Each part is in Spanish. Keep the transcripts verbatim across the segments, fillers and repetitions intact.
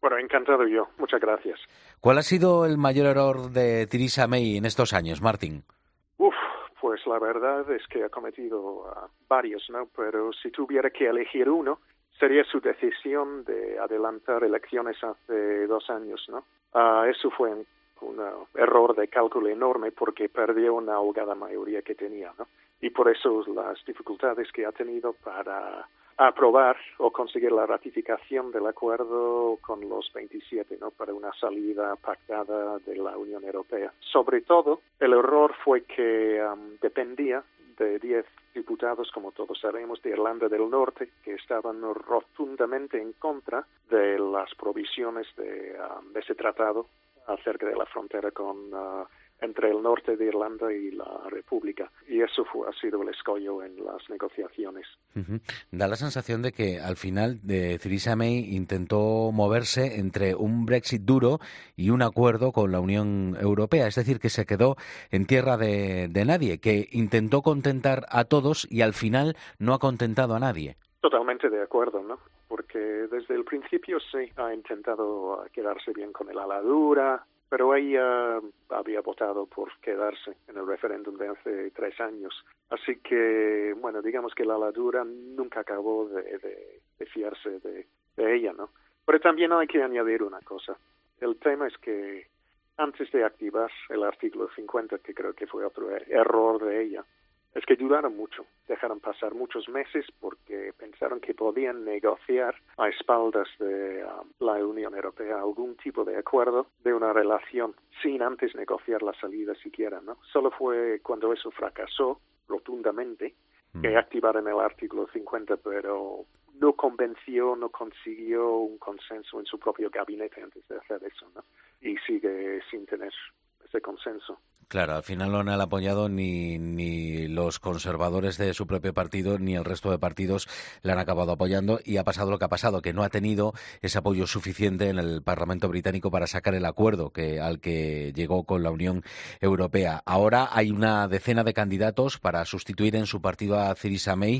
Bueno, encantado yo. Muchas gracias. ¿Cuál ha sido el mayor error de Theresa May en estos años, Martin? Uf, pues la verdad es que ha cometido uh, varios, ¿no? Pero si tuviera que elegir uno, sería su decisión de adelantar elecciones hace dos años, ¿no? Uh, eso fue un, un uh, error de cálculo enorme porque perdió una ahogada mayoría que tenía, ¿no? Y por eso las dificultades que ha tenido para aprobar o conseguir la ratificación del acuerdo con los veintisiete, ¿no? Para una salida pactada de la Unión Europea. Sobre todo, el error fue que um, dependía de diez diputados, como todos sabemos, de Irlanda del Norte, que estaban rotundamente en contra de las provisiones de, um, de ese tratado acerca de la frontera con uh, entre el norte de Irlanda y la República. Y eso fue, ha sido el escollo en las negociaciones. Uh-huh. Da la sensación de que al final de Theresa May intentó moverse entre un Brexit duro y un acuerdo con la Unión Europea. Es decir, que se quedó en tierra de, de nadie, que intentó contentar a todos y al final no ha contentado a nadie. Totalmente de acuerdo, ¿no? Porque desde el principio sí ha intentado quedarse bien con el ala dura, pero ella había votado por quedarse en el referéndum de hace tres años. Así que, bueno, digamos que la ala dura nunca acabó de, de, de fiarse de, de ella, ¿no? Pero también hay que añadir una cosa. El tema es que antes de activar el artículo cincuenta, que creo que fue otro error de ella, es que dudaron mucho, dejaron pasar muchos meses porque pensaron que podían negociar a espaldas de um, la Unión Europea algún tipo de acuerdo de una relación sin antes negociar la salida siquiera, ¿no? Solo fue cuando eso fracasó rotundamente que activaron el artículo cincuenta, pero no convenció, no consiguió un consenso en su propio gabinete antes de hacer eso, ¿no? Y sigue sin tener ese consenso. Claro, al final no han apoyado ni, ni los conservadores de su propio partido ni el resto de partidos le han acabado apoyando y ha pasado lo que ha pasado, que no ha tenido ese apoyo suficiente en el Parlamento británico para sacar el acuerdo que, al que llegó con la Unión Europea. Ahora hay una decena de candidatos para sustituir en su partido a Theresa May.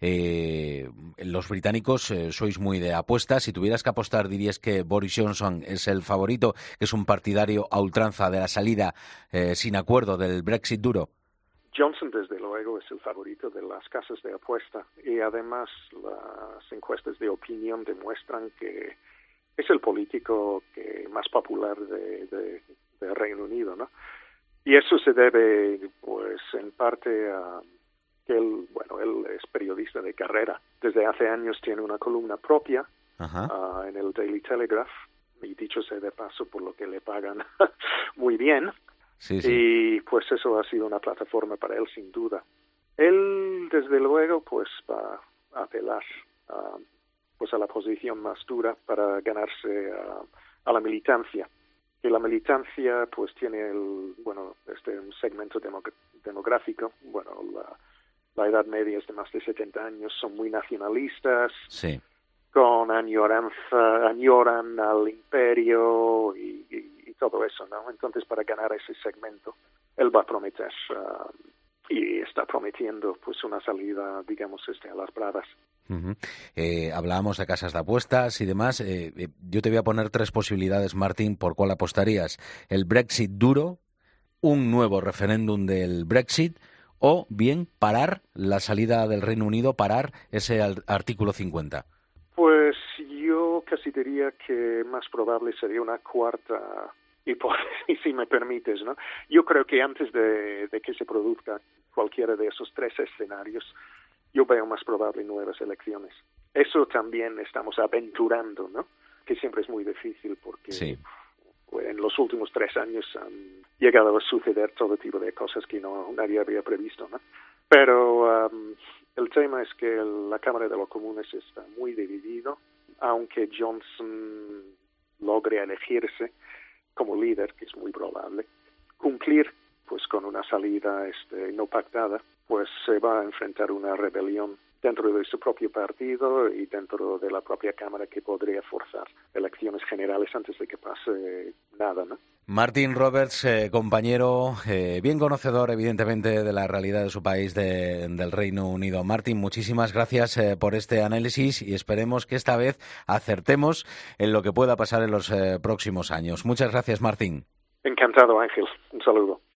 Eh, los británicos eh, sois muy de apuestas. Si tuvieras que apostar, dirías que Boris Johnson es el favorito, que es un partidario a ultranza de la salida eh, sin acuerdo del Brexit duro. Johnson, desde luego, es el favorito de las casas de apuesta y además las encuestas de opinión demuestran que es el político que más popular de, de, de Reino Unido, ¿no? Y eso se debe, pues, en parte a que él, bueno, él es periodista de carrera. Desde hace años tiene una columna propia uh, en el Daily Telegraph y dicho sea de paso, por lo que le pagan muy bien. Sí, sí. Y pues eso ha sido una plataforma para él sin duda. Él desde luego pues va a apelar uh, pues a la posición más dura para ganarse uh, a la militancia. Y la militancia pues tiene el bueno este un segmento democ- demográfico, bueno la, la edad media es de más de setenta años, son muy nacionalistas. Sí. Con añoranza, añoran al imperio y, y, y todo eso, ¿no? Entonces, para ganar ese segmento, él va a prometer uh, y está prometiendo, pues, una salida, digamos, este, a las bravas. Uh-huh. Eh, hablábamos de casas de apuestas y demás. Eh, eh, yo te voy a poner tres posibilidades, Martín, por cuál apostarías. El Brexit duro, un nuevo referéndum del Brexit o bien parar la salida del Reino Unido, parar ese al- artículo cincuenta. Pues yo casi diría que más probable sería una cuarta hipótesis, si me permites, ¿no? Yo creo que antes de, de que se produzca cualquiera de esos tres escenarios, yo veo más probable nuevas elecciones. Eso también estamos aventurando, ¿no? Que siempre es muy difícil porque sí. en los últimos tres años han llegado a suceder todo tipo de cosas que no nadie había previsto, ¿no? Pero um, el tema es que la Cámara de los Comunes está muy dividido, aunque Johnson logre elegirse como líder, que es muy probable, cumplir pues con una salida este, no pactada, pues se va a enfrentar una rebelión dentro de su propio partido y dentro de la propia Cámara que podría forzar elecciones generales antes de que pase nada, ¿no? Martin Roberts, eh, compañero, eh, bien conocedor evidentemente de la realidad de su país, de, del Reino Unido. Martin, muchísimas gracias eh, por este análisis y esperemos que esta vez acertemos en lo que pueda pasar en los eh, próximos años. Muchas gracias, Martin. Encantado, Ángel. Un saludo.